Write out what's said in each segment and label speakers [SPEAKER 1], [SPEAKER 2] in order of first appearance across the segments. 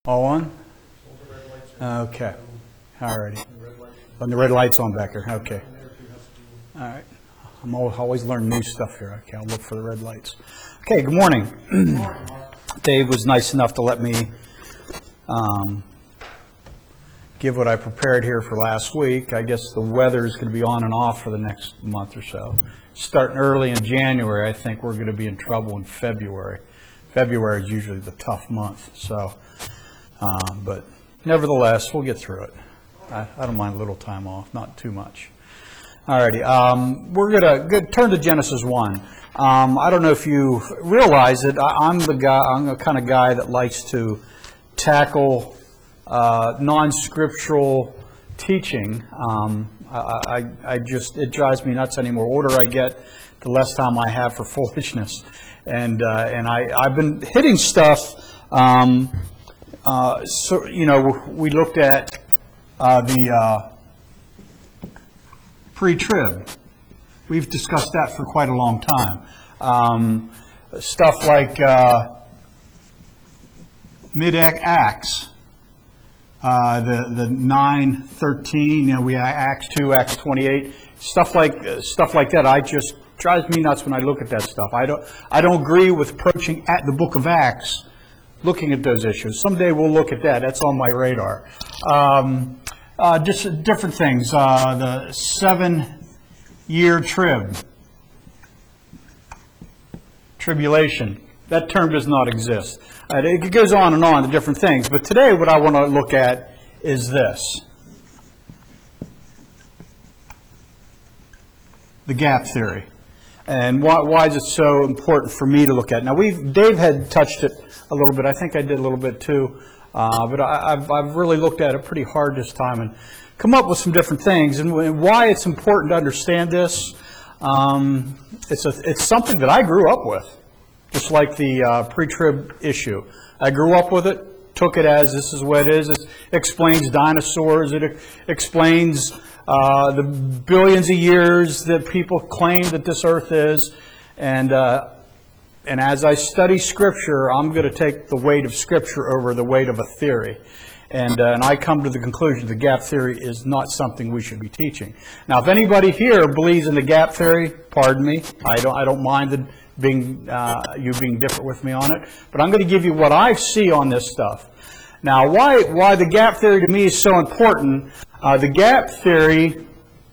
[SPEAKER 1] All on? Okay. All righty. And the red light's on back here. Okay. All right. I'm always learning new stuff here. Okay, I'll look for the red lights. Okay, good morning. Dave was nice enough to let me give what I prepared here for last week. I guess the weather is going to be on and off for the next month or so. Starting early in January, I think we're going to be in trouble in February. February is usually the tough month, so, but nevertheless, we'll get through it. I don't mind a little time off, not too much. Alrighty, we're going to turn to Genesis 1. I don't know if you realize it, I'm the kind of guy that likes to tackle non-scriptural teaching. It drives me nuts. Any more older I get, the less time I have for foolishness. And I've been hitting stuff. So we looked at the pre-trib. We've discussed that for quite a long time. Stuff like mid-Acts, the 9:13. We Acts 2, Acts 28, stuff like that. I just drives me nuts when I look at that stuff. I don't agree with approaching at the book of Acts, looking at those issues. Someday we'll look at that. That's on my radar. Just different things. The 7-year tribulation. That term does not exist. It goes on and on to different things. But today what I want to look at is this. The gap theory. And why is it so important for me to look at? Now, Dave had touched it a little bit. I think I did a little bit too. But I've really looked at it pretty hard this time and come up with some different things. And why it's important to understand this, it's something that I grew up with, just like the pre-trib issue. I grew up with it, took it as this is what it is. It explains dinosaurs. It explains the billions of years that people claim that this earth is. And as I study Scripture, I'm going to take the weight of Scripture over the weight of a theory. And I come to the conclusion the gap theory is not something we should be teaching. Now, if anybody here believes in the gap theory, pardon me, I don't mind you being different with me on it. But I'm going to give you what I see on this stuff. Now, why the gap theory to me is so important? The gap theory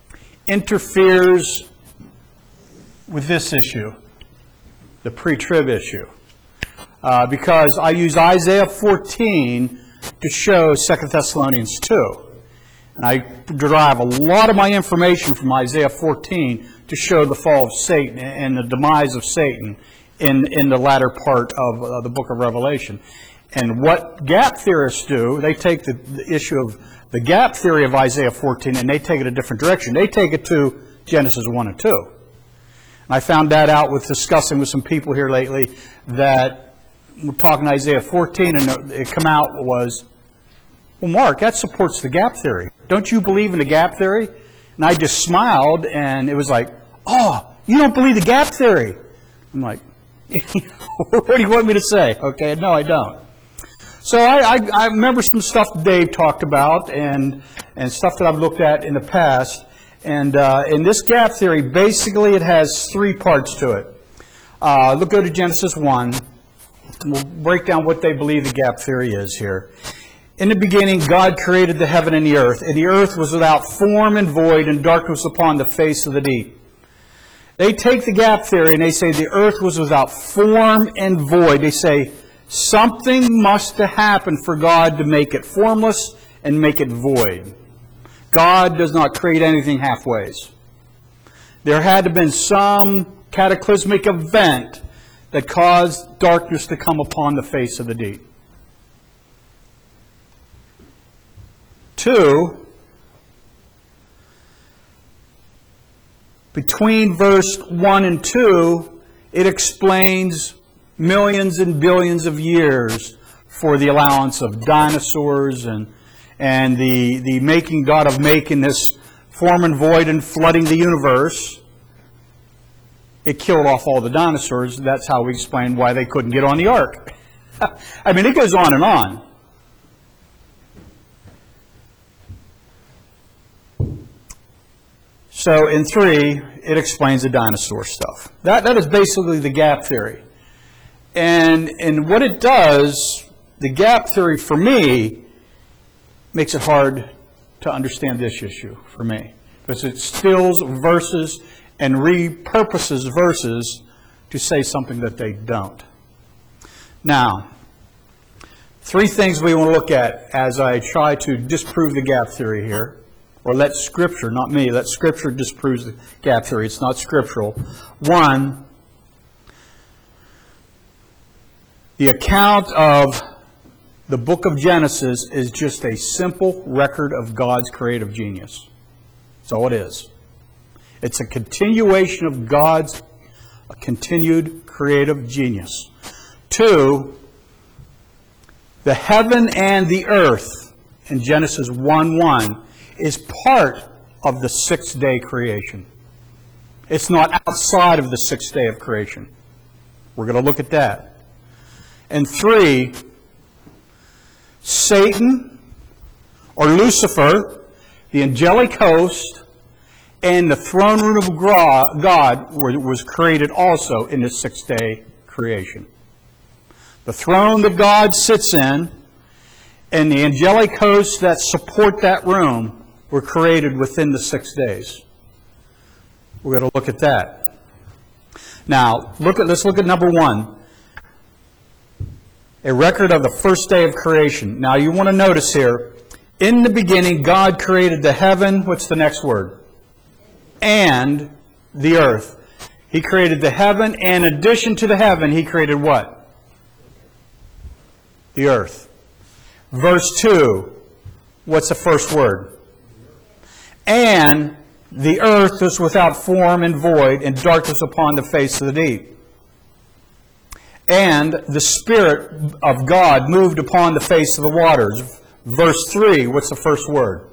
[SPEAKER 1] interferes with this issue, the pre-trib issue, because I use Isaiah 14 to show 2 Thessalonians 2. And I derive a lot of my information from Isaiah 14 to show the fall of Satan and the demise of Satan in the latter part of the book of Revelation. And what gap theorists do, they take the issue of the gap theory of Isaiah 14 and they take it a different direction. They take it to Genesis 1 and 2. And I found that out with discussing with some people here lately that we're talking Isaiah 14 and it come out was, well, Mark, that supports the gap theory. Don't you believe in the gap theory? And I just smiled and it was like, oh, you don't believe the gap theory? I'm like, what do you want me to say? Okay, no, I don't. So I remember some stuff Dave talked about and stuff that I've looked at in the past. And in this gap theory, basically it has three parts to it. Let's go to Genesis 1. And we'll break down what they believe the gap theory is here. In the beginning, God created the heaven and the earth was without form and void, and darkness upon the face of the deep. They take the gap theory and they say the earth was without form and void. They say something must have happened for God to make it formless and make it void. God does not create anything halfways. There had to have been some cataclysmic event that caused darkness to come upon the face of the deep. 2, between verse 1 and 2, it explains millions and billions of years for the allowance of dinosaurs and the making God of making this form and void and flooding the universe. It killed off all the dinosaurs. That's how we explain why they couldn't get on the ark. I mean, it goes on and on. So in 3, it explains the dinosaur stuff. That is basically the gap theory. And what it does, the gap theory for me, makes it hard to understand this issue for me. Because it steals verses and repurposes verses to say something that they don't. Now, 3 things we want to look at as I try to disprove the gap theory here. Or let Scripture, not me, let Scripture disprove the gap theory. It's not scriptural. 1, the account of the book of Genesis is just a simple record of God's creative genius. That's all it is. It's a continuation of God's continued creative genius. 2, the heaven and the earth in Genesis 1:1 is part of the 6th-day creation. It's not outside of the 6th day of creation. We're going to look at that. And 3, Satan, or Lucifer, the angelic host, and the throne room of God was created also in the 6th-day creation. The throne that God sits in and the angelic hosts that support that room were created within the 6 days. We're going to look at that. Now, let's look at number 1. A record of the first day of creation. Now, you want to notice here, in the beginning, God created the heaven, what's the next word? And the earth. He created the heaven, and in addition to the heaven, He created what? The earth. Verse 2, what's the first word? And the earth was without form and void, and darkness upon the face of the deep. And the Spirit of God moved upon the face of the waters. Verse 3, what's the first word?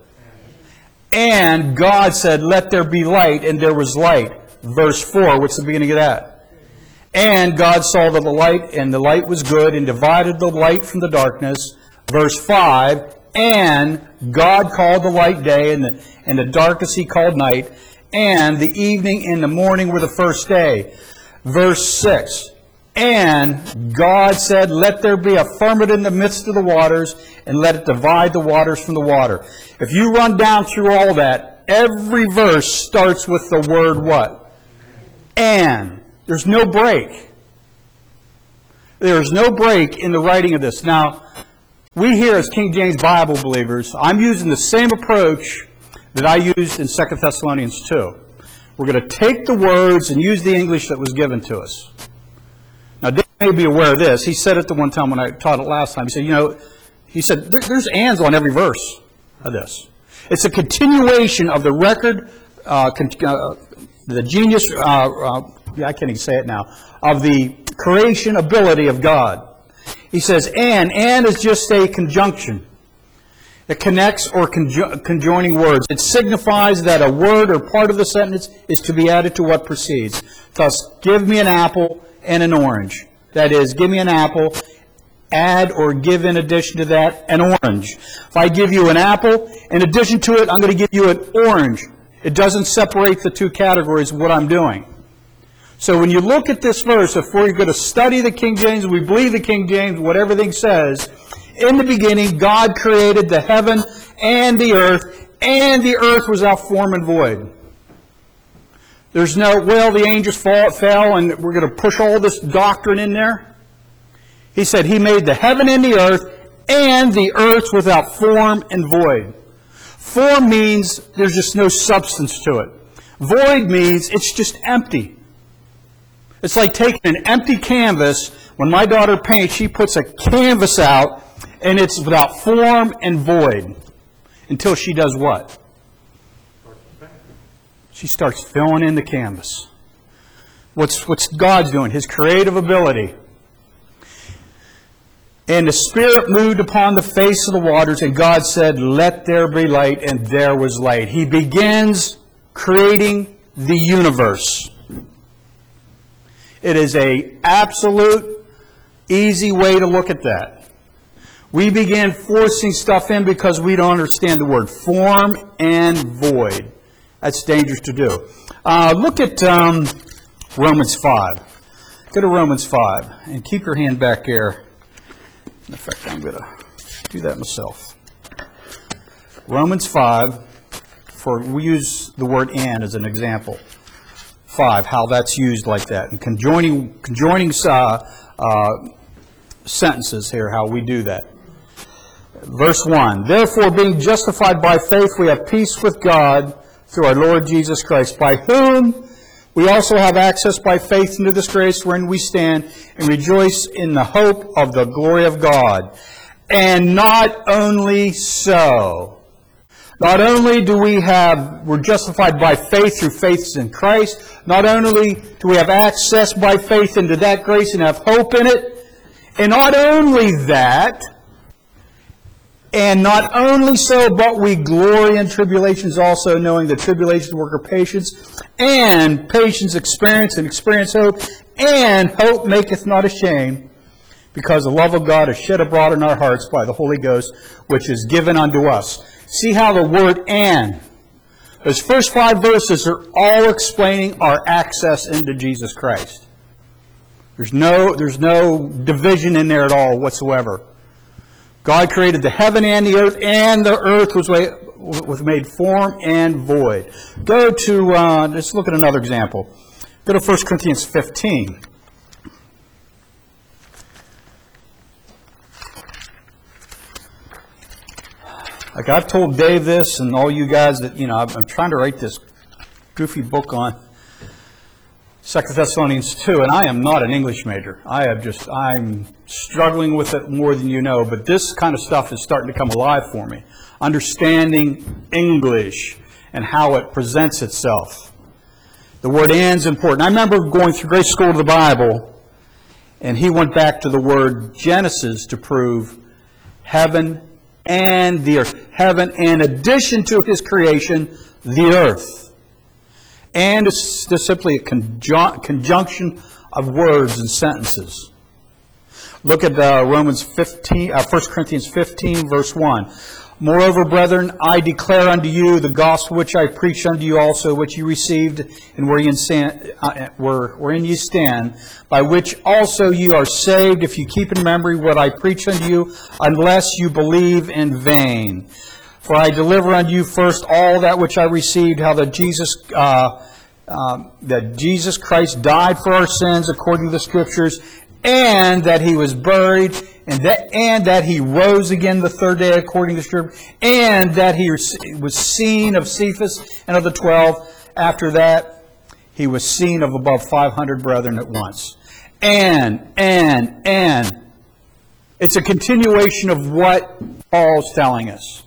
[SPEAKER 1] And God said, let there be light, and there was light. Verse 4, what's the beginning of that? And God saw that the light, and the light was good, and divided the light from the darkness. Verse 5, and God called the light day, and the darkness He called night, and the evening and the morning were the first day. Verse 6, and God said, let there be a firmament in the midst of the waters, and let it divide the waters from the water. If you run down through all that, every verse starts with the word what? And. There's no break. There's no break in the writing of this. Now, we here as King James Bible believers, I'm using the same approach that I used in 2 Thessalonians 2. We're going to take the words and use the English that was given to us. Now, Dave may be aware of this. He said it the one time when I taught it last time. He said, there's ands on every verse of this. It's a continuation of the record, the genius, I can't even say it now, of the creation ability of God. He says, and is just a conjunction. It connects or conjoining words. It signifies that a word or part of the sentence is to be added to what precedes. Thus, give me an apple and an orange. That is, give me an apple, add or give in addition to that an orange. If I give you an apple, in addition to it, I'm going to give you an orange. It doesn't separate the two categories of what I'm doing. So when you look at this verse, if we're going to study the King James, we believe the King James, what everything says, in the beginning, God created the heaven and the earth was without form and void. There's no, well, the angels fell, and we're going to push all this doctrine in there. He said He made the heaven and the earth without form and void. Form means there's just no substance to it. Void means it's just empty. It's like taking an empty canvas. When my daughter paints, she puts a canvas out, and it's without form and void. Until she does what? She starts filling in the canvas. What's God's doing? His creative ability. And the Spirit moved upon the face of the waters, and God said, let there be light, and there was light. He begins creating the universe. It is an absolute easy way to look at that. We begin forcing stuff in because we don't understand the word form and void. That's dangerous to do. Look at Romans 5. Go to Romans 5 and keep your hand back there. In fact, I'm going to do that myself. Romans 5, we use the word "and" as an example. 5, how that's used like that. And conjoining sentences here, how we do that. Verse 1, therefore, being justified by faith, we have peace with God through our Lord Jesus Christ, by whom we also have access by faith into this grace wherein we stand and rejoice in the hope of the glory of God. And not only so, not only we're justified by faith through faith in Christ, not only do we have access by faith into that grace and have hope in it, and not only that, and not only so, but we glory in tribulations also, knowing that tribulations work of patience, and patience experience, and experience hope, and hope maketh not ashamed, because the love of God is shed abroad in our hearts by the Holy Ghost, which is given unto us. See how the word "and," those first 5 verses are all explaining our access into Jesus Christ. There's no division in there at all whatsoever. God created the heaven and the earth was made form and void. Go to, let's look at another example. Go to 1 Corinthians 15. Like I've told Dave this and all you guys that, I'm trying to write this goofy book on 2 Thessalonians 2, and I am not an English major. I'm struggling with it more than you know, but this kind of stuff is starting to come alive for me. Understanding English and how it presents itself. The word "and" is important. I remember going through Grace School of the Bible, and he went back to the word Genesis to prove heaven and the earth. Heaven, in addition to his creation, the earth. And it's just simply a conjunction of words and sentences. Look at 1 Corinthians 15, verse 1. Moreover, brethren, I declare unto you the gospel which I preached unto you also, which you received, and wherein ye stand, by which also you are saved, if you keep in memory what I preached unto you, unless you believe in vain. For I deliver unto you first all that which I received, how that Jesus Christ died for our sins according to the Scriptures, and that he was buried, and that he rose again the third day according to Scripture, and that he was seen of Cephas and of the 12. After that, he was seen of above 500 brethren at once. And. It's a continuation of what Paul's telling us.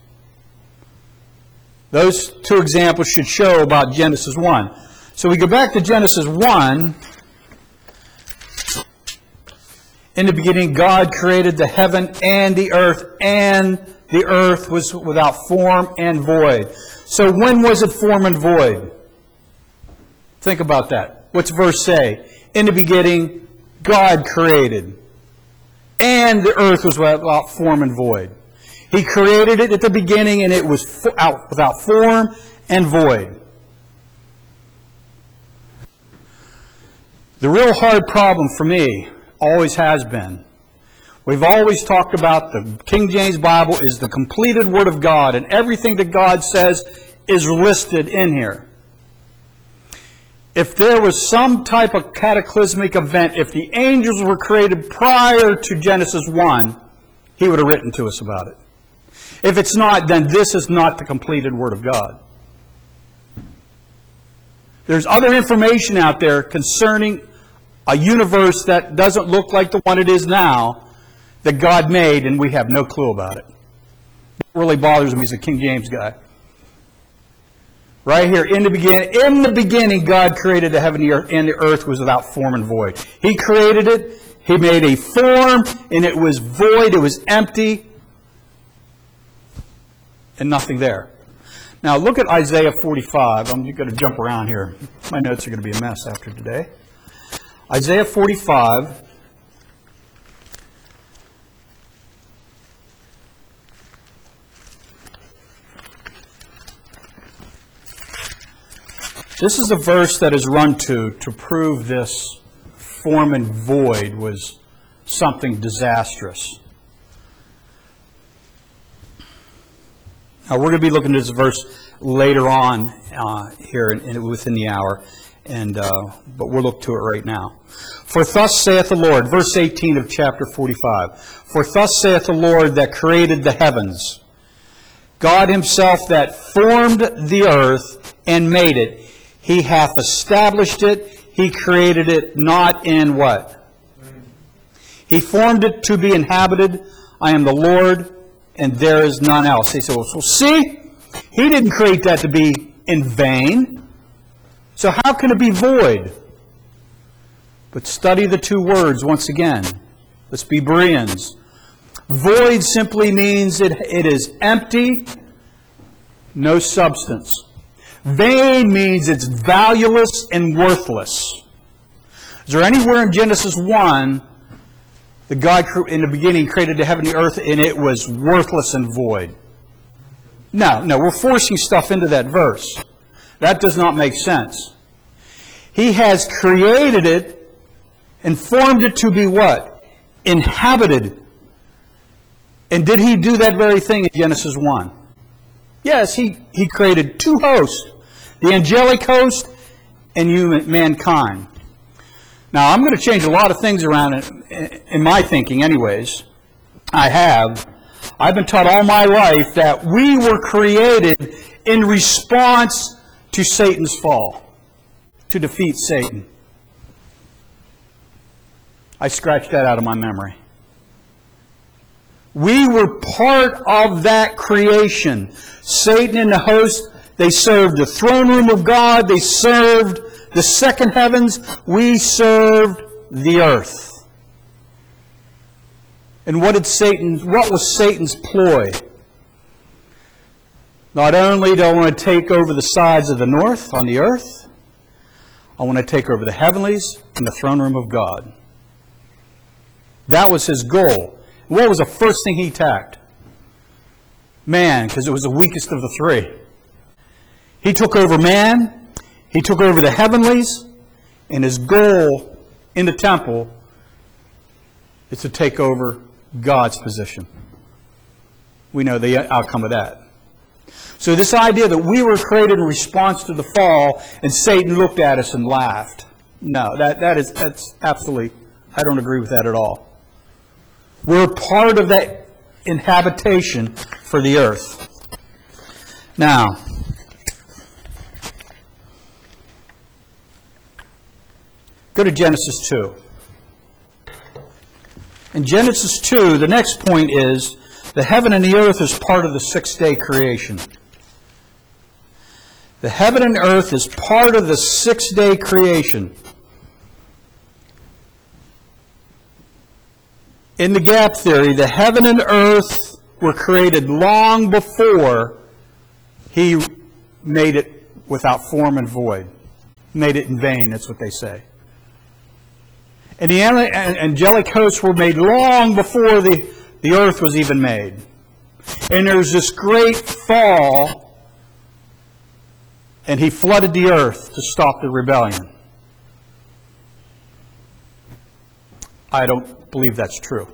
[SPEAKER 1] Those 2 examples should show about Genesis 1. So we go back to Genesis 1. In the beginning, God created the heaven and the earth was without form and void. So when was it form and void? Think about that. What's verse say? In the beginning, God created, and the earth was without form and void. He created it at the beginning, and it was without form and void. The real hard problem for me always has been, we've always talked about the King James Bible is the completed Word of God, and everything that God says is listed in here. If there was some type of cataclysmic event, if the angels were created prior to Genesis 1, he would have written to us about it. If it's not, then this is not the completed Word of God. There's other information out there concerning a universe that doesn't look like the one it is now that God made, and we have no clue about it. It really bothers me as a King James guy. Right here, in the beginning, God created the heaven and the earth was without form and void. He created it. He made a form, and it was void. It was empty, and nothing there. Now, look at Isaiah 45. I'm going to jump around here. My notes are going to be a mess after today. Isaiah 45. This is a verse that is run to prove this form and void was something disastrous. Now, we're going to be looking at this verse later on here within the hour, but we'll look to it right now. For thus saith the Lord, verse 18 of chapter 45, for thus saith the Lord that created the heavens, God himself that formed the earth and made it. He hath established it. He created it not in what? He formed it to be inhabited. I am the Lord, and there is none else. He said, well, so see, he didn't create that to be in vain. So how can it be void? But study the two words once again. Let's be Bereans. Void simply means it is empty, no substance. Vain means it's valueless and worthless. Is there anywhere in Genesis 1 that God in the beginning created the heaven and the earth and it was worthless and void? No, we're forcing stuff into that verse. That does not make sense. He has created it and formed it to be what? Inhabited. And did he do that very thing in Genesis 1? Yes, he created two hosts, the angelic host and mankind. Now, I'm going to change a lot of things around in my thinking anyways. I've been taught all my life that we were created in response to Satan's fall, to defeat Satan. I scratched that out of my memory. We were part of that creation. Satan and the host, they served the throne room of God. They served the second heavens. We served the earth. And what was Satan's ploy? Not only do I want to take over the sides of the north on the earth, I want to take over the heavenlies and the throne room of God. That was his goal. What was the first thing he attacked? Man, because it was the weakest of the three. He took over man, he took over the heavenlies, and his goal in the temple is to take over God's position. We know the outcome of that. So this idea that we were created in response to the fall and Satan looked at us and laughed. No, that's absolutely, I don't agree with that at all. We're part of that inhabitation for the earth. Now, go to Genesis 2. In Genesis 2, the next point is the heaven and the earth is part of the sixth-day creation. The heaven and earth is part of the sixth-day creation. In the gap theory, the heaven and earth were created long before he made it without form and void. Made it in vain, that's what they say. And the angelic hosts were made long before the earth was even made. And there was this great fall, and he flooded the earth to stop the rebellion. I don't believe that's true.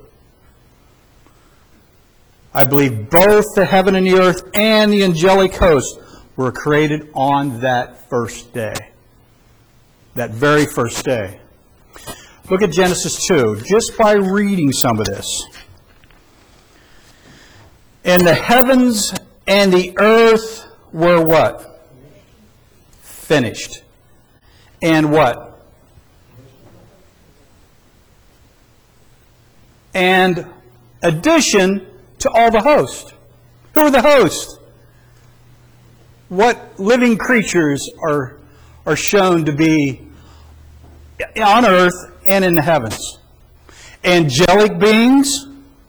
[SPEAKER 1] I believe both the heaven and the earth and the angelic host were created on that first day. That very first day. Look at Genesis 2, just by reading some of this. And the heavens and the earth were what? Finished. And what? And addition to all the host. Who are the hosts? What living creatures are shown to be on earth and in the heavens? Angelic beings,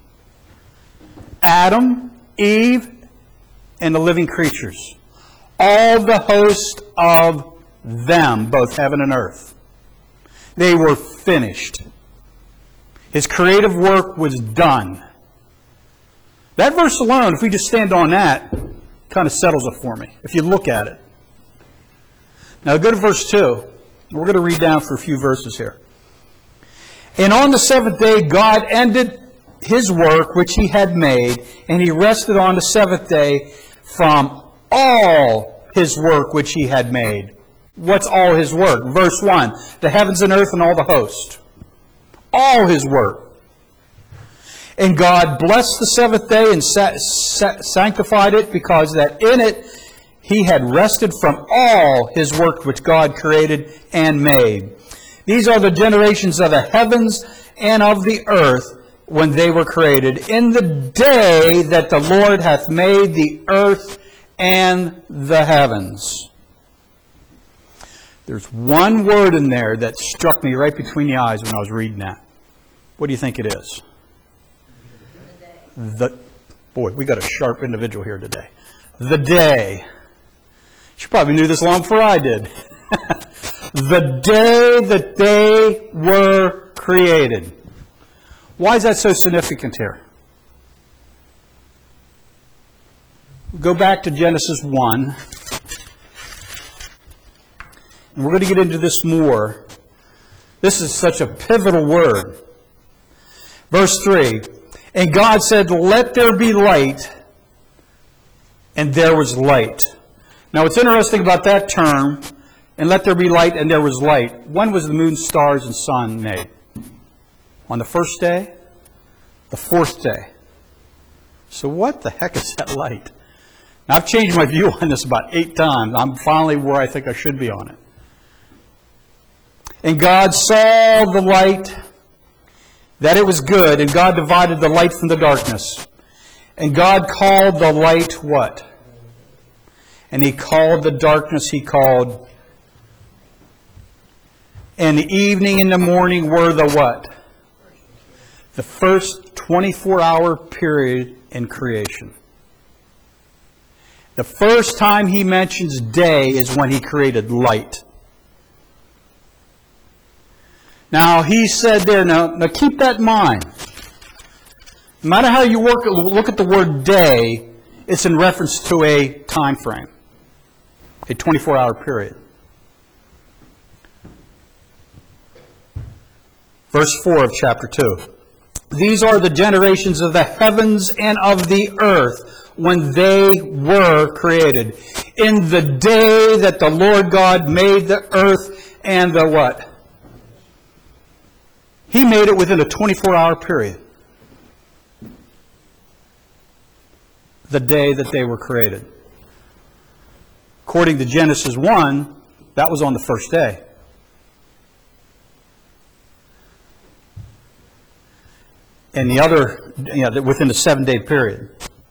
[SPEAKER 1] Adam, Eve, and the living creatures. All the host of them, both heaven and earth. They were finished. His creative work was done. That verse alone, if we just stand on that, kind of settles it for me, if you look at it. Now go to verse 2. We're going to read down for a few verses here. And on the seventh day God ended his work which he had made, and he rested on the seventh day from all his work which he had made. What's all his work? Verse 1, the heavens and earth and all the host. All his work. And God blessed the seventh day and sanctified it, because that in it he had rested from all his work which God created and made. These are the generations of the heavens and of the earth when they were created, in the day that the Lord hath made the earth and the heavens. There's one word in there that struck me right between the eyes when I was reading that. What do you think it is? Boy, we got a sharp individual here today. The day. She probably knew this long before I did. The day that they were created. Why is that so significant here? Go back to Genesis 1. And we're going to get into this more. This is such a pivotal word. Verse 3. And God said, let there be light. And there was light. Now what's interesting about that term, and let there be light, and there was light. When was the moon, stars, and sun made? On the first day? The fourth day. So what the heck is that light? Now I've changed my view on this about 8 times. I'm finally where I think I should be on it. And God saw the light, that it was good, and God divided the light from the darkness. And God called the light what? And he called the darkness, he called. And the evening and the morning were the what? The first 24-hour period in creation. The first time he mentions day is when he created light. Now, he said there, now keep that in mind. No matter how you look at the word day, it's in reference to a time frame, a 24-hour period. Verse 4 of chapter 2. These are the generations of the heavens and of the earth when they were created. In the day that the Lord God made the earth and the what? He made it within a 24-hour period. The day that they were created. According to Genesis 1, that was on the first day. And the other, within a 7-day period.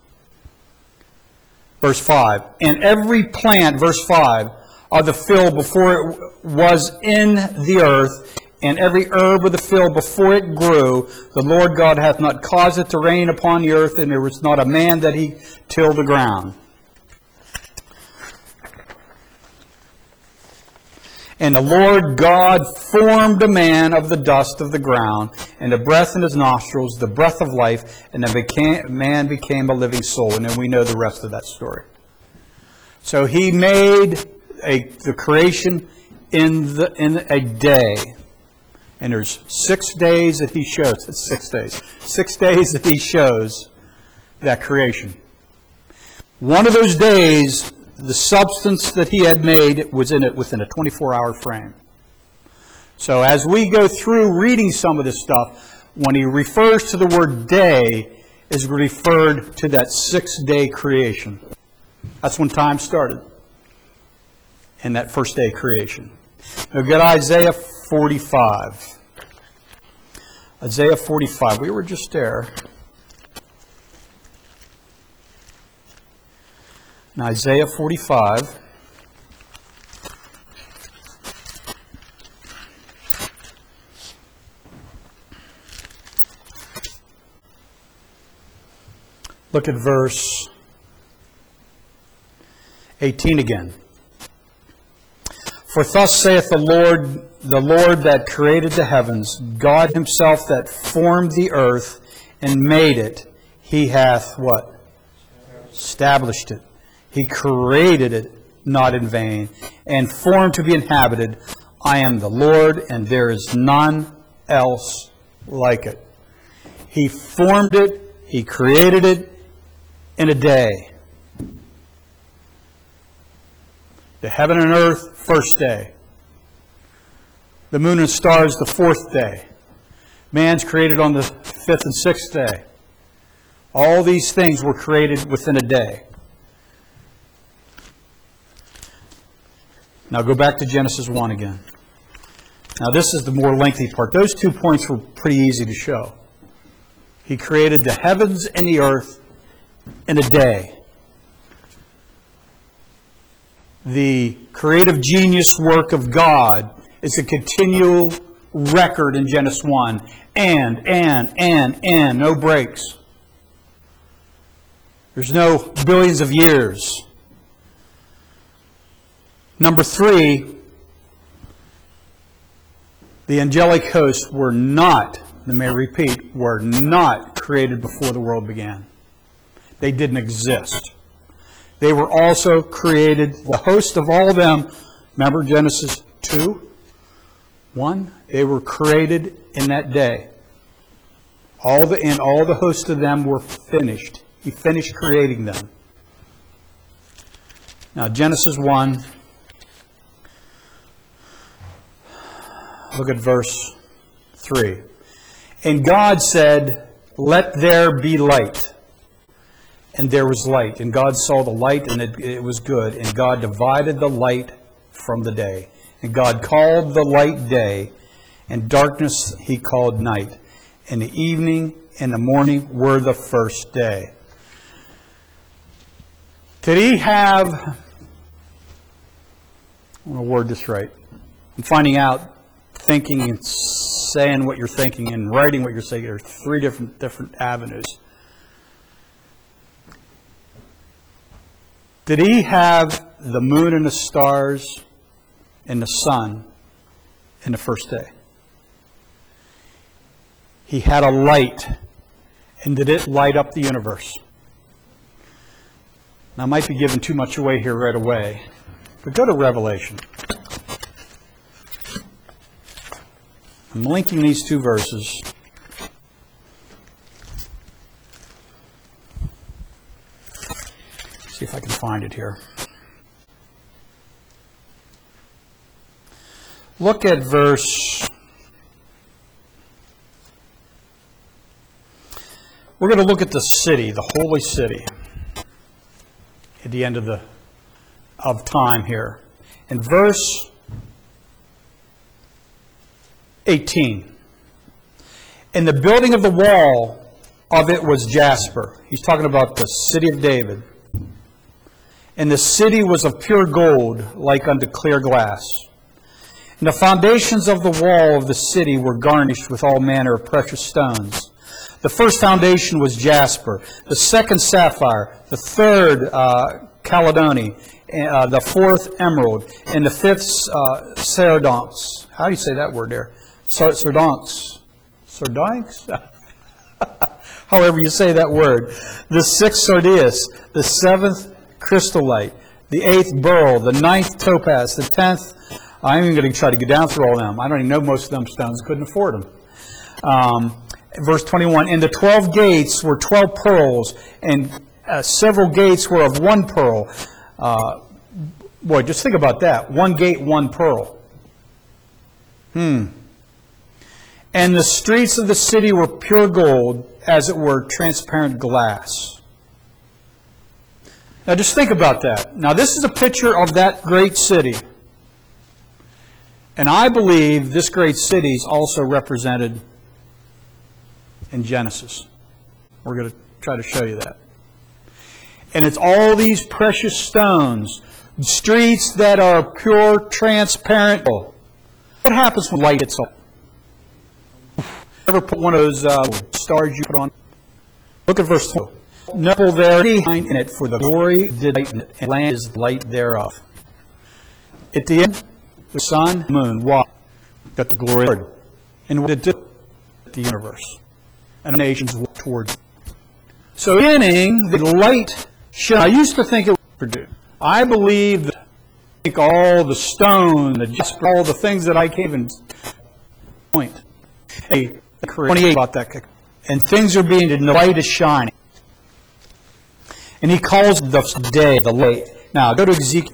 [SPEAKER 1] Verse 5. And every plant, verse 5, of the field before it was in the earth, and every herb of the field before it grew, the Lord God hath not caused it to rain upon the earth, and there was not a man that he tilled the ground. And the Lord God formed a man of the dust of the ground, and the breath in his nostrils, the breath of life, and the man became a living soul. And then we know the rest of that story. So he made the creation in a day. And there's 6 days that he shows. It's 6 days. 6 days that he shows that creation. One of those days, the substance that he had made was in it within a 24-hour frame. So as we go through reading some of this stuff, when he refers to the word day, is referred to that 6-day creation. That's when time started. In that first day creation. Now get Isaiah 45. Isaiah 45. We were just there. In Isaiah 45. Look at verse 18 again. For thus saith the Lord that created the heavens, God himself that formed the earth and made it, he hath what? Established it. He created it not in vain, and formed to be inhabited. I am the Lord, and there is none else like it. He formed it, He created it in a day. The heaven and earth, first day. The moon and stars, the fourth day. Man's created on the fifth and sixth day. All these things were created within a day. Now go back to Genesis 1 again. Now this is the more lengthy part. Those 2 points were pretty easy to show. He created the heavens and the earth in a day. The creative genius work of God is a continual record in Genesis 1. And, no breaks. There's no billions of years. Number 3, the angelic hosts were not, let me repeat, were not created before the world began. They didn't exist. They were also created, the host of all of them, remember Genesis 2:1? They were created in that day. All the hosts of them were finished. He finished creating them. Now Genesis 1, look at verse 3. And God said, let there be light. And there was light. And God saw the light, and it was good. And God divided the light from the day. And God called the light day, and darkness He called night. And the evening and the morning were the first day. Did He have, I want to word this right. I'm finding out, thinking and saying what you're thinking and writing what you're saying are 3 different avenues. Did He have the moon and the stars and the sun in the first day? He had a light, and did it light up the universe? Now, I might be giving too much away here right away, but go to Revelation. I'm linking these 2 verses. See if I can find it here. Look at verse. We're going to look at the city, the holy city, at the end of time here. In verse 18. And the building of the wall of it was jasper. He's talking about the city of David. And the city was of pure gold, like unto clear glass. And the foundations of the wall of the city were garnished with all manner of precious stones. The first foundation was jasper, the second sapphire, the third chalcedony, the fourth emerald, and the fifth sardonyx. How do you say that word there? Sardonyx. Sardonyx? However you say that word. The sixth sardius, the seventh crystallite, the eighth beryl, the ninth topaz, the 10th. I'm even going to try to get down through all of them. I don't even know most of them stones. Couldn't afford them. Verse 21, and the 12 gates were 12 pearls, and several gates were of 1 pearl. Boy, just think about that. 1 gate, 1 pearl. And the streets of the city were pure gold, as it were transparent glass. Now just think about that. Now this is a picture of that great city. And I believe this great city is also represented in Genesis. We're going to try to show you that. And it's all these precious stones, streets that are pure, transparent. What happens when light hits up? Ever put one of those stars you put on? Look at verse 2. No there in it, for the glory did light, and land is the light thereof. At the end, the sun, moon, why? Got the glory of the Lord. And what did it do? The universe. And the nations walk towards it. So beginning, the light shone. I used to think it would produce. I believe that think all the stone, the jasper, all the things that I can't even point. 28 about that. And things are being, the light is shining. And he calls the day, the light. Now, go to Ezekiel.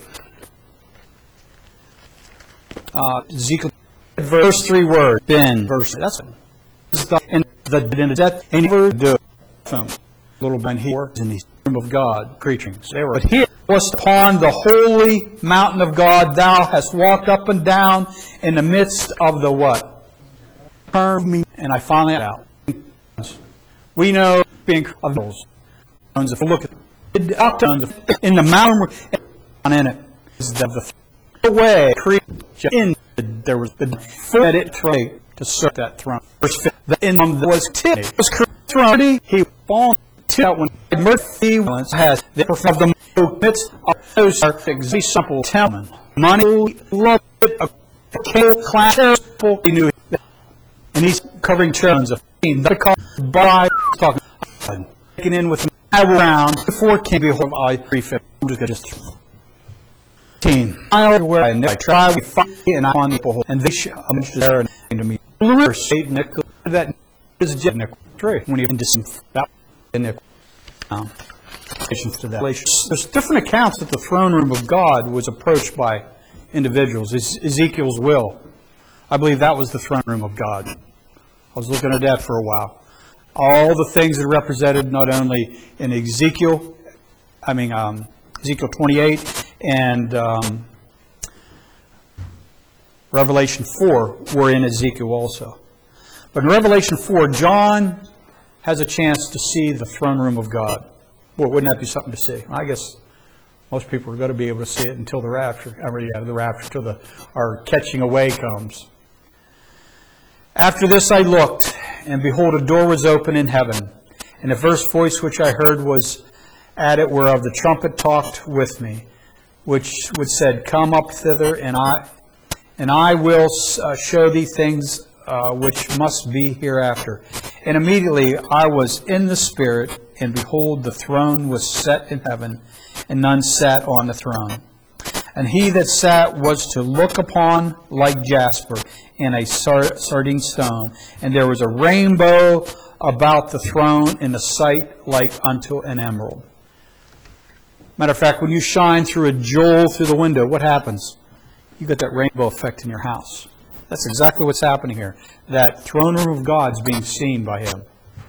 [SPEAKER 1] Ezekiel, verse 3 words. Then, verse, that's it. And the death, and never do little man here in the room of God, preaching. But here was upon the holy mountain of God, thou hast walked up and down in the midst of the what? And I finally out. We know being of those. If we look at in the mountain in it is the way in there was the foot it thrown to serve that throne. Verse 5, the end was tipped was throne. He fallen to when mercy has the of the midst of those are simple telling money love a kale class he knew that. And he's covering children of because by talking taken in with around before came behold I 350. I'm just gonna just 15. I try we fight and I on people and they there and to me. Satan that is Nickel tree when you into that Nickel to that. There's different accounts that the throne room of God was approached by individuals. Ezekiel's will. I believe that was the throne room of God. I was looking at that for a while. All the things that are represented not only in Ezekiel 28 and Revelation 4 were in Ezekiel also. But in Revelation 4, John has a chance to see the throne room of God. Boy, wouldn't that be something to see? I guess most people are going to be able to see it until the rapture, until our catching away comes. After this I looked, and behold, a door was open in heaven. And the first voice which I heard was at it whereof the trumpet talked with me, which said, Come up thither, and I will show thee things which must be hereafter. And immediately I was in the Spirit, and behold, the throne was set in heaven, and none sat on the throne. And he that sat was to look upon like jasper and a sardine stone. And there was a rainbow about the throne in the sight like unto an emerald. Matter of fact, when you shine through a jewel through the window, what happens? You get that rainbow effect in your house. That's exactly what's happening here. That throne room of God is being seen by him.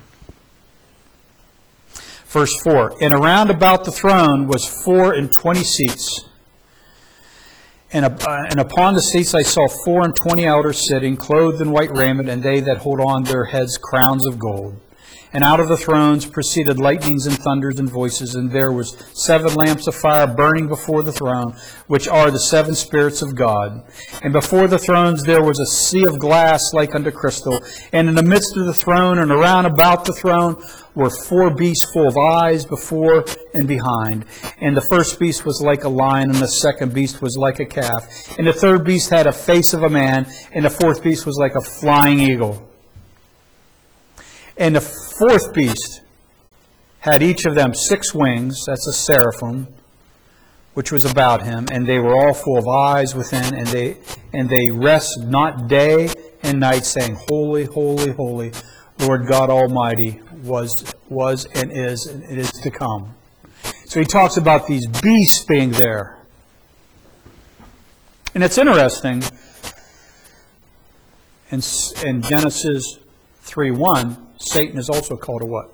[SPEAKER 1] Verse 4, And around about the throne was 24 seats. And upon the seats I saw 24 elders sitting, clothed in white raiment, and they that hold on their heads crowns of gold. And out of the thrones proceeded lightnings and thunders and voices, and there was 7 lamps of fire burning before the throne, which are the 7 spirits of God. And before the thrones there was a sea of glass like unto crystal. And in the midst of the throne and around about the throne were 4 beasts full of eyes before and behind. And the first beast was like a lion, and the second beast was like a calf. And the third beast had a face of a man, and the fourth beast was like a flying eagle. And the fourth beast had each of them 6 wings, that's a seraphim, which was about him, and they were all full of eyes within, and they rest not day and night, saying, Holy, holy, holy, Lord God Almighty, was and it is to come. So he talks about these beasts being there. And it's interesting, in Genesis 3:1, Satan is also called a what?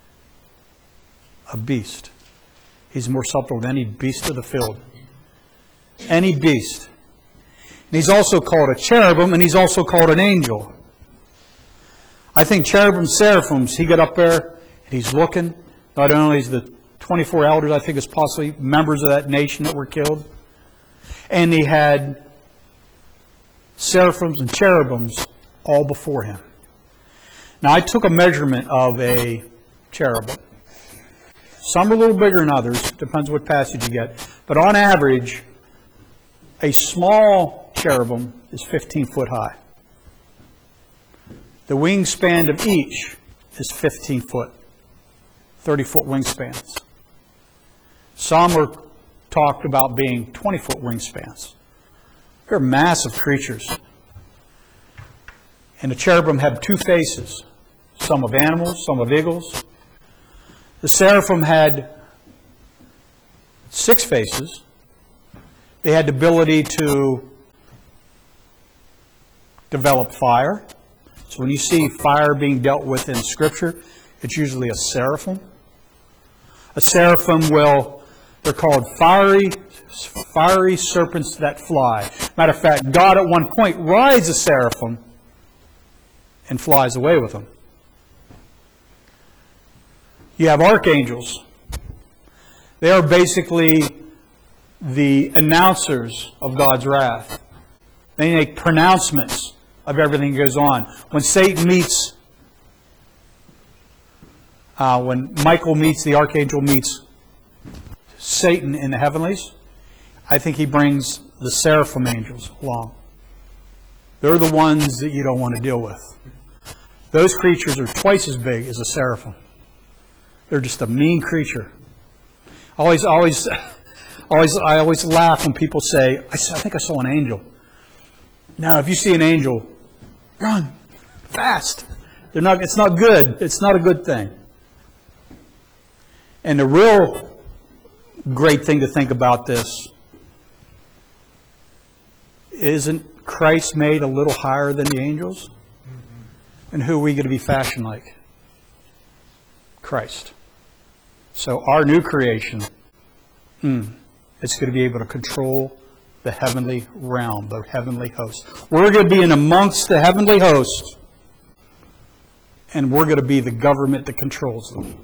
[SPEAKER 1] A beast. He's more subtle than any beast of the field. Any beast. And he's also called a cherubim, and he's also called an angel. I think cherubim, seraphims, he got up there, and he's looking. Not only is the 24 elders, I think it's possibly members of that nation that were killed. And he had seraphims and cherubims all before him. Now, I took a measurement of a cherubim. Some are a little bigger than others. Depends what passage you get. But on average, a small cherubim is 15 foot high. The wingspan of each is 15 foot, 30-foot wingspans. Some are talked about being 20-foot wingspans. They're massive creatures. And the cherubim have two faces, some of animals, some of eagles. The seraphim had 6 faces. They had the ability to develop fire. So when you see fire being dealt with in Scripture, it's usually a seraphim. A seraphim they're called fiery serpents that fly. Matter of fact, God at one point rides a seraphim and flies away with them. You have archangels. They are basically the announcers of God's wrath. They make pronouncements of everything that goes on. When Michael meets, the archangel meets Satan in the heavenlies, I think he brings the seraphim angels along. They're the ones that you don't want to deal with. Those creatures are twice as big as a seraphim. They're just a mean creature. I always laugh when people say, I think I saw an angel. Now, if you see an angel, run fast. It's not good. It's not a good thing. And the real great thing to think about this, isn't Christ made a little higher than the angels? And who are we going to be fashioned like? Christ. So our new creation, it's going to be able to control the heavenly realm, the heavenly host. We're going to be in amongst the heavenly host, and we're going to be the government that controls them.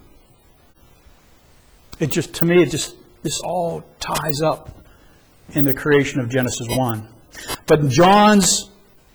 [SPEAKER 1] This all ties up in the creation of Genesis 1. But John's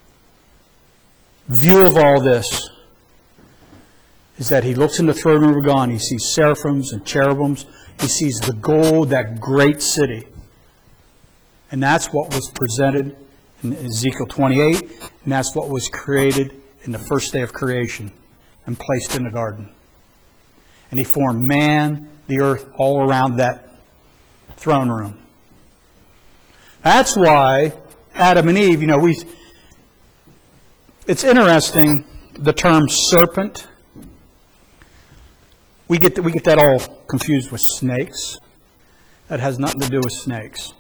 [SPEAKER 1] view of all this is that he looks in the throne room of God, and he sees seraphims and cherubims. He sees the gold, that great city. And that's what was presented in Ezekiel 28, and that's what was created in the first day of creation and placed in the garden. And he formed man, the earth, all around that throne room. That's why Adam and Eve, it's interesting, the term serpent. We get that all confused with snakes. That has nothing to do with snakes.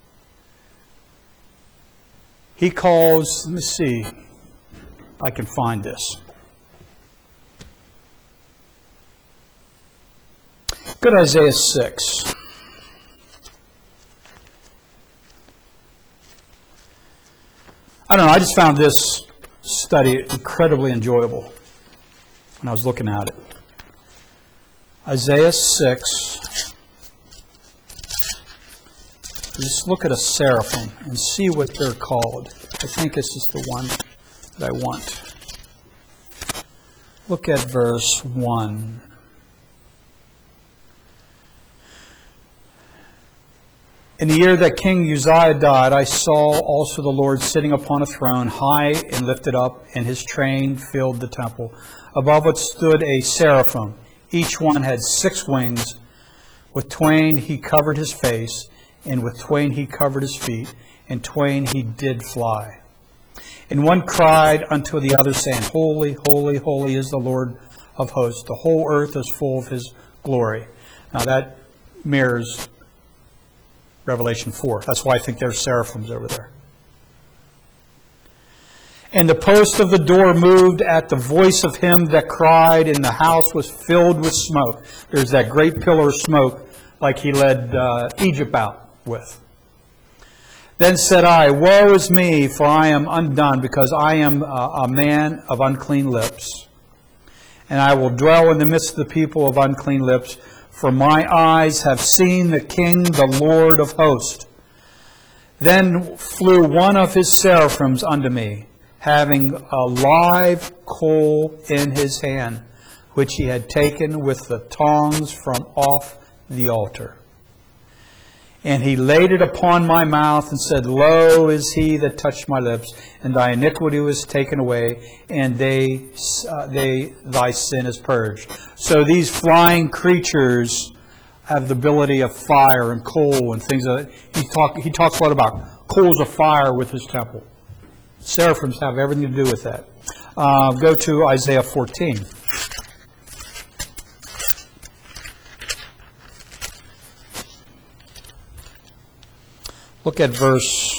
[SPEAKER 1] He calls, let me see if I can find this. Go to Isaiah 6. I don't know, I just found this study incredibly enjoyable when I was looking at it. Isaiah 6. Just look at a seraphim and see what they're called. I think this is the one that I want. Look at verse 1. In the year that King Uzziah died, I saw also the Lord sitting upon a throne, high and lifted up, and his train filled the temple. Above it stood a seraphim. Each one had 6 wings. With twain he covered his face, and with twain he covered his feet, and twain he did fly. And one cried unto the other, saying, Holy, holy, holy is the Lord of hosts. The whole earth is full of his glory. Now that mirrors Revelation 4. That's why I think there's seraphims over there. And the post of the door moved at the voice of him that cried, and the house was filled with smoke. There's that great pillar of smoke like he led Egypt out with. Then said I, Woe is me, for I am undone, because I am a man of unclean lips. And I will dwell in the midst of the people of unclean lips, for my eyes have seen the King, the Lord of hosts. Then flew one of his seraphims unto me, having a live coal in his hand, which he had taken with the tongs from off the altar. And he laid it upon my mouth and said, Lo is he that touched my lips, and thy iniquity was taken away, and thy sin is purged. So these flying creatures have the ability of fire and coal and things like that. He talks a lot about coals of fire with his temple. Seraphims have everything to do with that. Go to Isaiah 14. Look at verse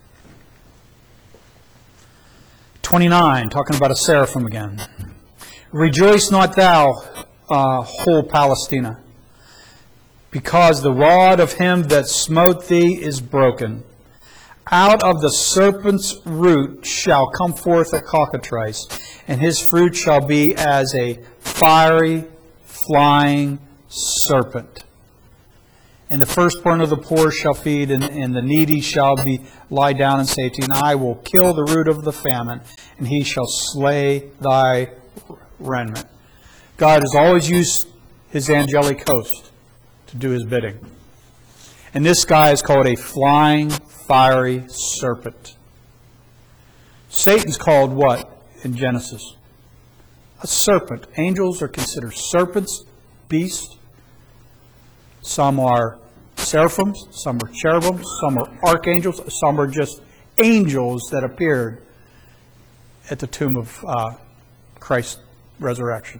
[SPEAKER 1] 29, talking about a seraphim again. Rejoice not thou, whole Palestina, because the rod of him that smote thee is broken. Out of the serpent's root shall come forth a cockatrice, and his fruit shall be as a fiery, flying serpent. And the firstborn of the poor shall feed, and the needy shall lie down in safety. And I will kill the root of the famine, and he shall slay thy remnant. God has always used his angelic host to do his bidding. And this guy is called a flying, fiery serpent. Satan's called what in Genesis? A serpent. Angels are considered serpents, beasts. Some are seraphims, some are cherubims, some are archangels, some are just angels that appeared at the tomb of Christ's resurrection.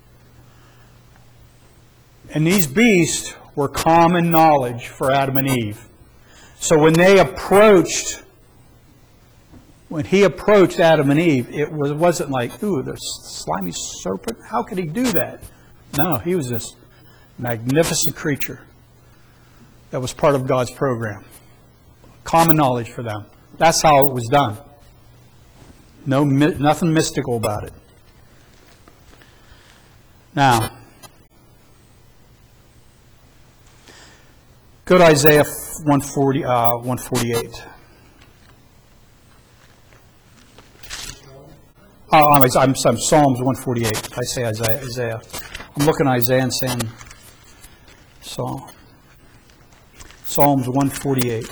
[SPEAKER 1] And these beasts were common knowledge for Adam and Eve. So when he approached Adam and Eve, it wasn't like, ooh, the slimy serpent, how could he do that? No, he was this magnificent creature that was part of God's program. Common knowledge for them. That's how it was done. Nothing mystical about it. Now, go to Isaiah 148. I'm Psalms 148. I say Isaiah. I'm looking at Isaiah and saying Psalms 148.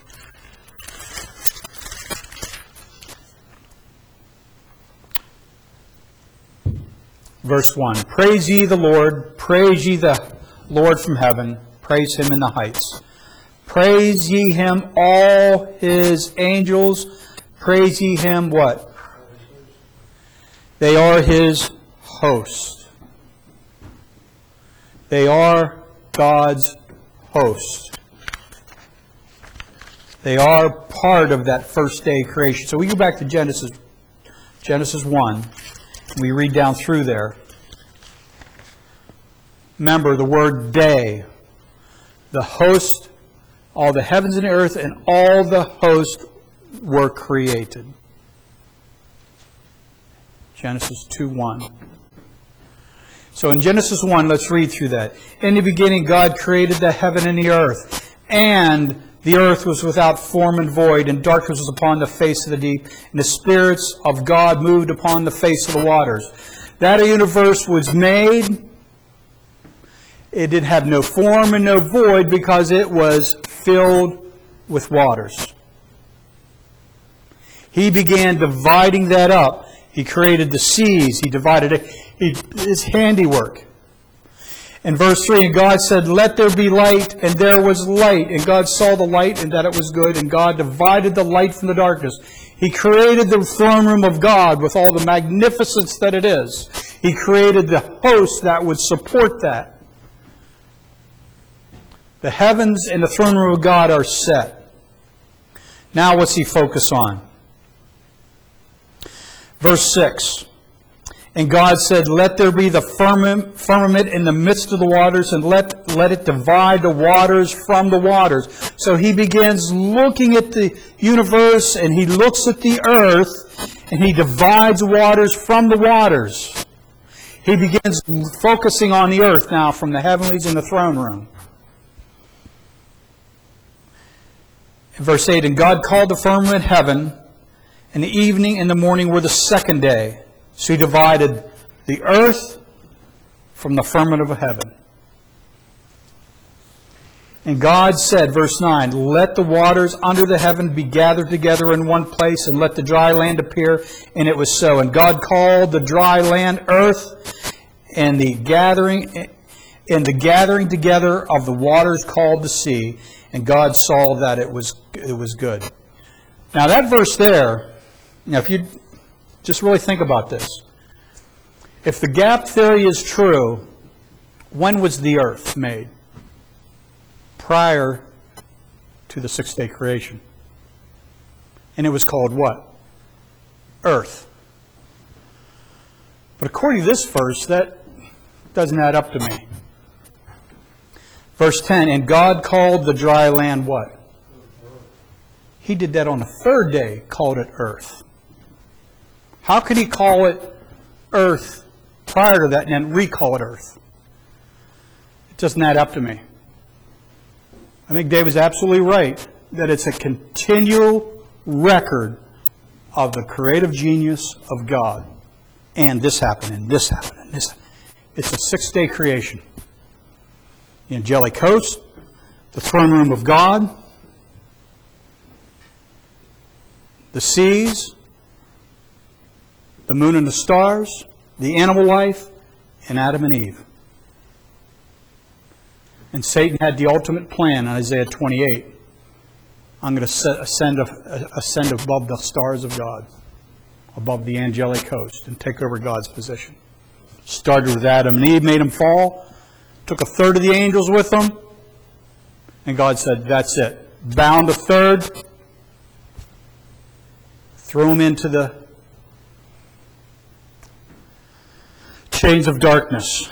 [SPEAKER 1] Verse 1. Praise ye the Lord, praise ye the Lord from heaven, praise him in the heights. Praise ye him, all his angels, praise ye him what? They are his host. They are God's host. They are part of that first day creation. So we go back to Genesis 1, and we read down through there. Remember the word day. The host, all the heavens and the earth, and all the host were created. Genesis 2:1. So in Genesis 1, let's read through that. In the beginning, God created the heaven and the earth, and the earth was without form and void, and darkness was upon the face of the deep, and the spirits of God moved upon the face of the waters. That universe was made. It did have no form and no void because it was filled with waters. He began dividing that up. He created the seas. He divided it. His handiwork. In verse 3, and God said, let there be light, and there was light. And God saw the light, and that it was good. And God divided the light from the darkness. He created the throne room of God with all the magnificence that it is. He created the host that would support that. The heavens and the throne room of God are set. Now what's he focus on? Verse 6. And God said, let there be the firmament in the midst of the waters, and let it divide the waters from the waters. So he begins looking at the universe, and he looks at the earth, and he divides waters from the waters. He begins focusing on the earth now from the heavenlies and the throne room. In verse 8, and God called the firmament heaven, and the evening and the morning were the second day. So he divided the earth from the firmament of heaven. And God said, verse 9, let the waters under the heaven be gathered together in one place, and let the dry land appear. And it was so. And God called the dry land earth, and the gathering in the gathering together of the waters called the sea, and God saw that it was good. Now that verse there, if you just really think about this, if the gap theory is true, when was the earth made? Prior to the sixth-day creation. And it was called what? Earth. But according to this verse, that doesn't add up to me. Verse 10, and God called the dry land what? He did that on the third day, called it earth. How could he call it earth prior to that and then recall it earth? It doesn't add up to me. I think David's absolutely right that it's a continual record of the creative genius of God. And this happened, and this happened, and this. It's a six-day creation. The angelic host, the throne room of God, the seas, the moon and the stars, the animal life, and Adam and Eve. And Satan had the ultimate plan in Isaiah 28. I'm going to ascend above the stars of God, above the angelic host, and take over God's position. Started with Adam and Eve, made them fall, took a third of the angels with them, and God said, that's it. Bound a third, threw them into the chains of darkness.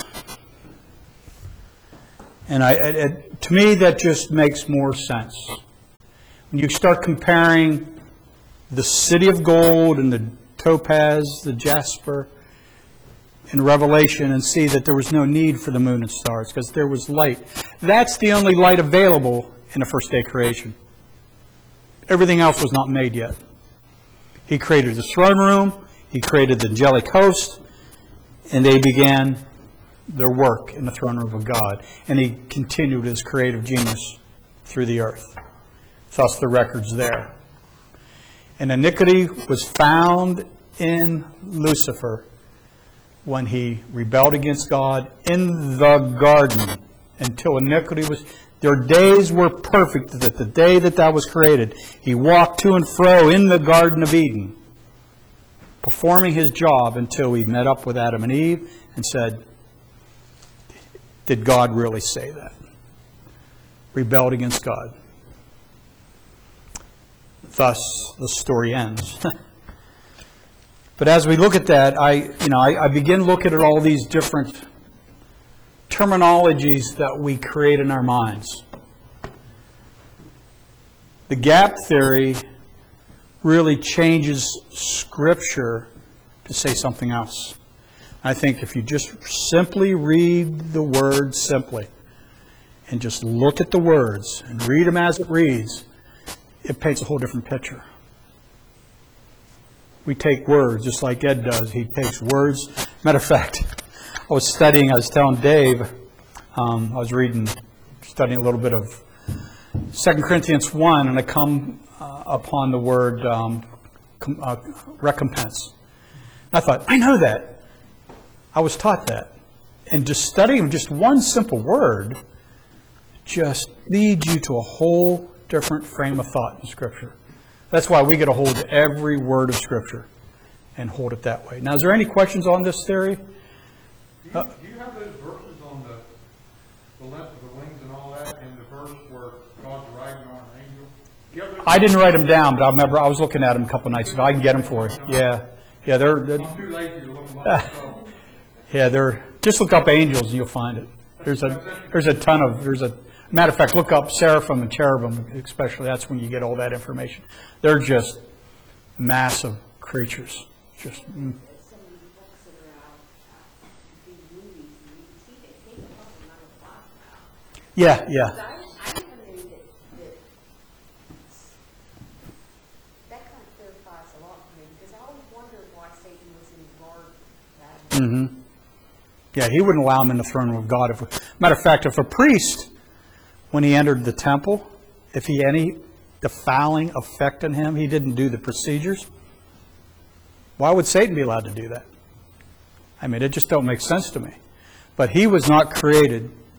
[SPEAKER 1] And to me, that just makes more sense. When you start comparing the city of gold and the topaz, the jasper, in Revelation, and see that there was no need for the moon and stars because there was light. That's the only light available in the first day creation. Everything else was not made yet. He created the throne room, he created the angelic host, and they began their work in the throne room of God. And he continued his creative genius through the earth. Thus the record's there. And iniquity was found in Lucifer when he rebelled against God in the garden until iniquity was... Their days were perfect that the day that was created. He walked to and fro in the Garden of Eden, performing his job until he met up with Adam and Eve and said, did God really say that? Rebelled against God. Thus, the story ends. But as we look at that, I begin looking at all these different terminologies that we create in our minds. The gap theory really changes Scripture to say something else. I think if you just simply read the words simply and just look at the words and read them as it reads, it paints a whole different picture. We take words just like Ed does. He takes words. Matter of fact, I was telling Dave, I was studying a little bit of 2 Corinthians 1, and I come upon the word recompense. And I thought, I know that. I was taught that. And just studying just one simple word just leads you to a whole different frame of thought in Scripture. That's why we get a hold of every word of Scripture and hold it that way. Now, is there any questions on this theory?
[SPEAKER 2] Do you have those verses on the length of the wings and all that in the verse where God's riding on an angel?
[SPEAKER 1] I didn't write them down, but I remember I was looking at them a couple nights ago. I can get them for you. Yeah, they're
[SPEAKER 2] I'm too lazy to look them up. So.
[SPEAKER 1] Yeah, just look up angels and you'll find it. There's a matter of fact, look up seraphim and cherubim, especially. That's when you get all that information. They're just massive creatures. Just. Yeah.
[SPEAKER 3] I knew that kind of clarifies a lot for me because I always wondered why Satan was in the garden.
[SPEAKER 1] Mm-hmm. Yeah, he wouldn't allow him in the throne room of God. Matter of fact, if a priest, when he entered the temple, if he had any defiling effect on him, he didn't do the procedures, why would Satan be allowed to do that? I mean, it just don't make sense to me. But he was not created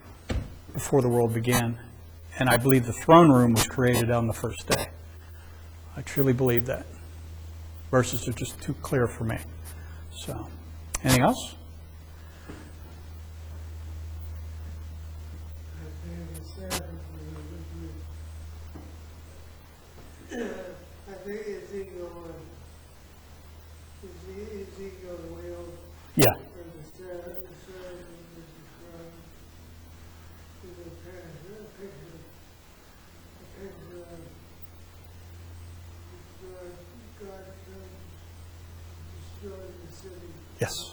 [SPEAKER 1] before the world began. And I believe the throne room was created on the first day. I truly believe that. Verses are just too clear for me. So, anything else?
[SPEAKER 4] I think Ezekiel will.
[SPEAKER 1] Yeah. Yes.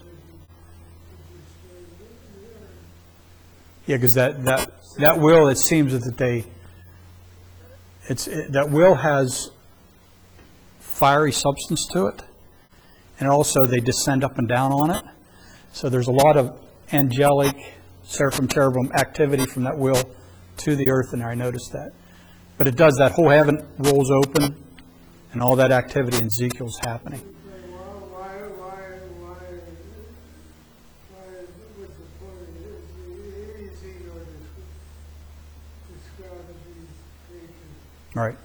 [SPEAKER 1] Yeah, because that will, it seems that that will has fiery substance to it, and also they descend up and down on it. So there's a lot of angelic, seraphim, cherubim activity from that will to the earth, and I noticed that. But it does, that whole heaven rolls open, and all that activity in Ezekiel's happening. Right.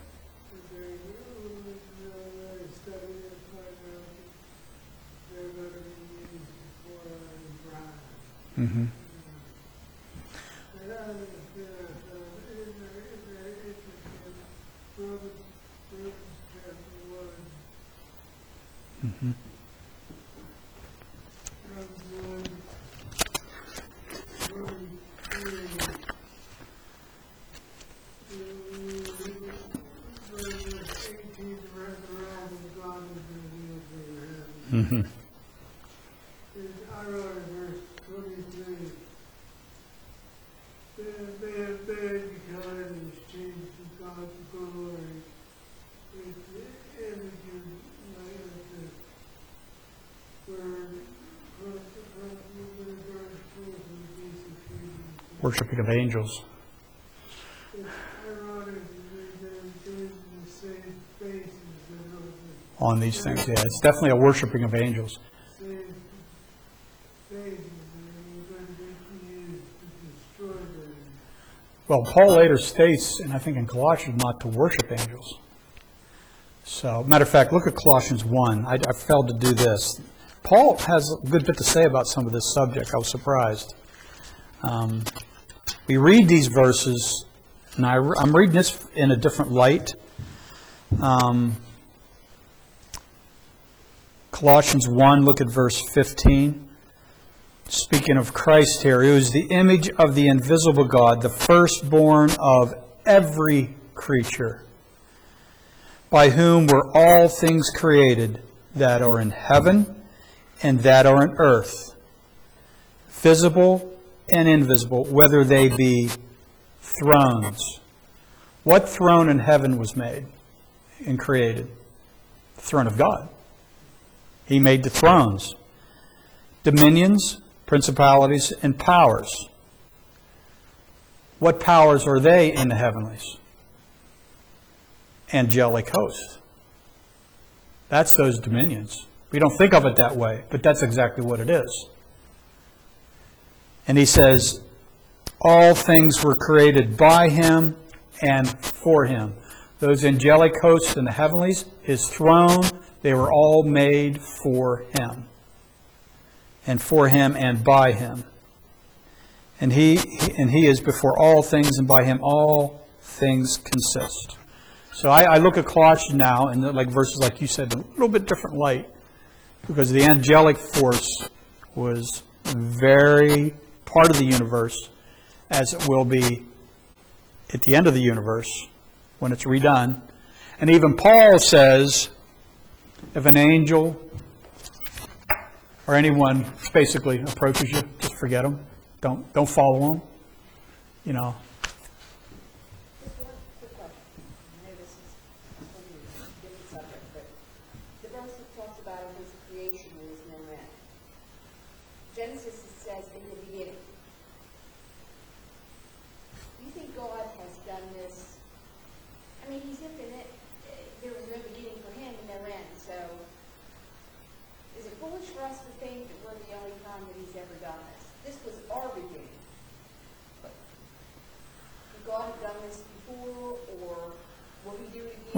[SPEAKER 1] Mm-hmm. Mm-hmm. Mm-hmm.
[SPEAKER 4] I wrote in verse 23, they have begged because it is changed to God's glory. It's the image of the word,
[SPEAKER 1] Worshiping of angels.
[SPEAKER 4] It's ironic that they're doing the same faces
[SPEAKER 1] On these things, yeah. It's definitely a worshiping of angels. Well, Paul later states, and I think in Colossians, not to worship angels. So, matter of fact, look at Colossians 1. I failed to do this. Paul has a good bit to say about some of this subject. I was surprised. We read these verses, and I'm reading this in a different light. Colossians 1, look at verse 15. Speaking of Christ here, who is the image of the invisible God, the firstborn of every creature, by whom were all things created that are in heaven and that are in earth, visible and invisible, whether they be thrones. What throne in heaven was made and created? The throne of God. He made the thrones, dominions, principalities, and powers. What powers are they in the heavenlies? Angelic hosts. That's those dominions. We don't think of it that way, but that's exactly what it is. And he says, all things were created by him and for him. Those angelic hosts in the heavenlies, his throne, they were all made for him. And for him and by him. And he is before all things, and by him all things consist. So I look at Colossians now, and like verses like you said, in a little bit different light, because the angelic force was very part of the universe, as it will be at the end of the universe, when it's redone. And even Paul says, if an angel or anyone basically approaches you, just forget them. Don't follow them. You know.
[SPEAKER 3] Just one quick question. I know this is a totally different subject, but the verse that talks about in his creation there is no end. Genesis says in the beginning. Do you think God has done this? I mean, he's infinite. There was no beginning for him and no end. So is it foolish for us to think that we're the only time that he's ever done this? This was our beginning.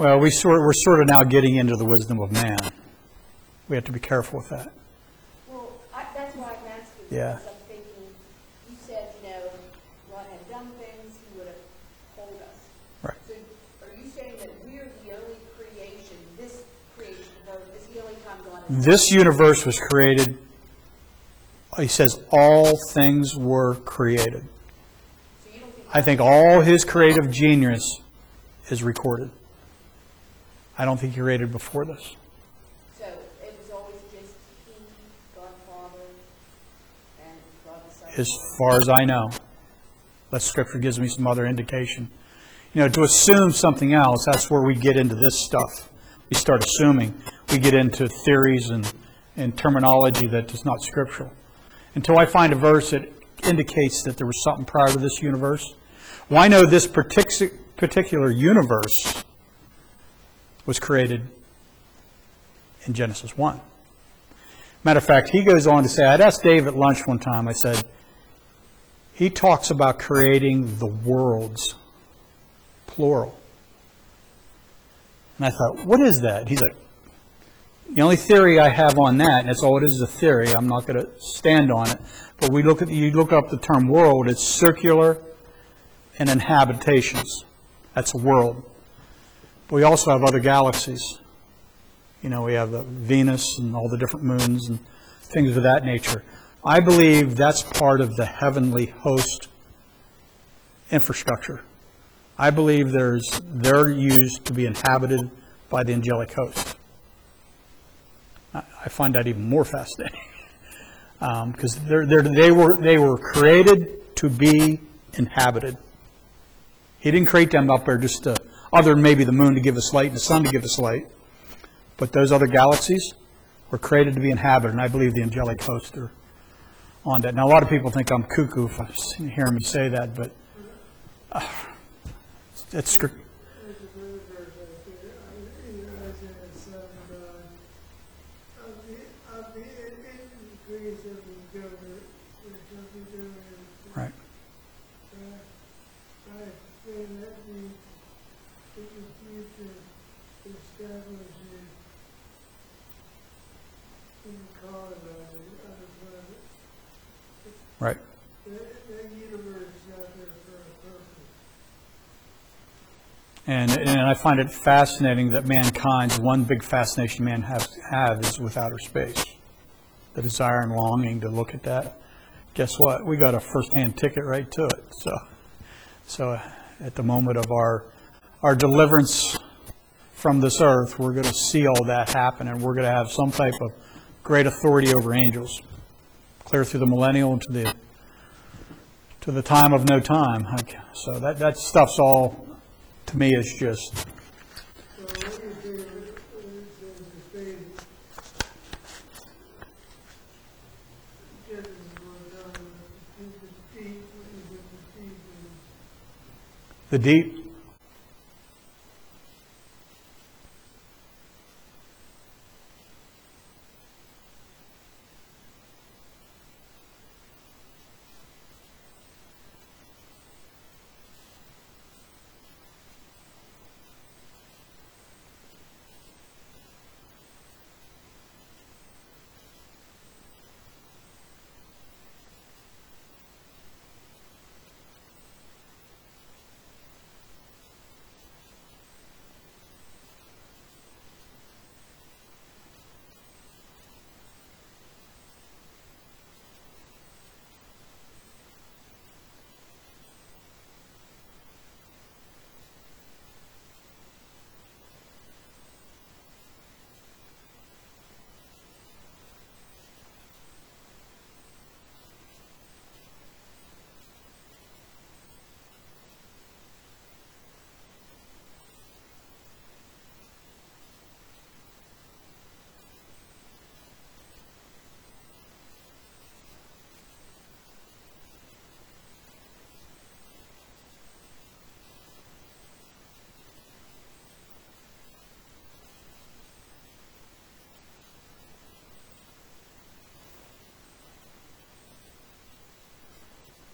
[SPEAKER 1] Well, we're sort of now getting into the wisdom of man. We have to be careful with that.
[SPEAKER 3] Well, that's why I'm asking,
[SPEAKER 1] Yeah.
[SPEAKER 3] because I'm thinking, you said, God had done things, he would have told us.
[SPEAKER 1] Right.
[SPEAKER 3] So are you saying that we're the only creation, this creation of Earth, is the only time God has...
[SPEAKER 1] This universe was created, he says, all things were created.
[SPEAKER 3] So you don't think...
[SPEAKER 1] I think all his creative genius is recorded. I don't think he created before this.
[SPEAKER 3] So it was always just he, God the Father, and God the Son?
[SPEAKER 1] As far as I know. Unless Scripture gives me some other indication. To assume something else, that's where we get into this stuff. We start assuming. We get into theories and terminology that is not scriptural. Until I find a verse that indicates that there was something prior to this universe. Well, I know this particular universe was created in Genesis 1. Matter of fact, he goes on to say, I'd asked Dave at lunch one time, I said, he talks about creating the worlds, plural. And I thought, what is that? He's like, the only theory I have on that, and that's all it is a theory, I'm not going to stand on it, but you look up the term world, it's circular and in habitations. That's a world. But we also have other galaxies. We have the Venus and all the different moons and things of that nature. I believe that's part of the heavenly host infrastructure. I believe they're used to be inhabited by the angelic host. I find that even more fascinating because they were created to be inhabited. He didn't create them up there just to, other than maybe the moon to give us light and the sun to give us light. But those other galaxies were created to be inhabited, and I believe the angelic hosts are on that. Now, a lot of people think I'm cuckoo if I hear me say that, but it's script.
[SPEAKER 4] There's another verse right there, in Isaiah 7, of the increase of the government, there's something doing it.
[SPEAKER 1] Right.
[SPEAKER 4] I say that means in the future establishing in colonizing other planets.
[SPEAKER 1] Right.
[SPEAKER 4] That universe is out there for a purpose.
[SPEAKER 1] And I find it fascinating that mankind's one big fascination man have is with outer space. The desire and longing to look at that. Guess what? We got a first-hand ticket right to it. So at the moment of our deliverance from this earth, we're going to see all that happen, and we're going to have some type of great authority over angels, clear through the millennial and to the time of no time. So that stuff's all, to me, is just.
[SPEAKER 4] So what do you say when it says the space, Genesis 1, the deep, what is it, the deep?
[SPEAKER 1] The deep,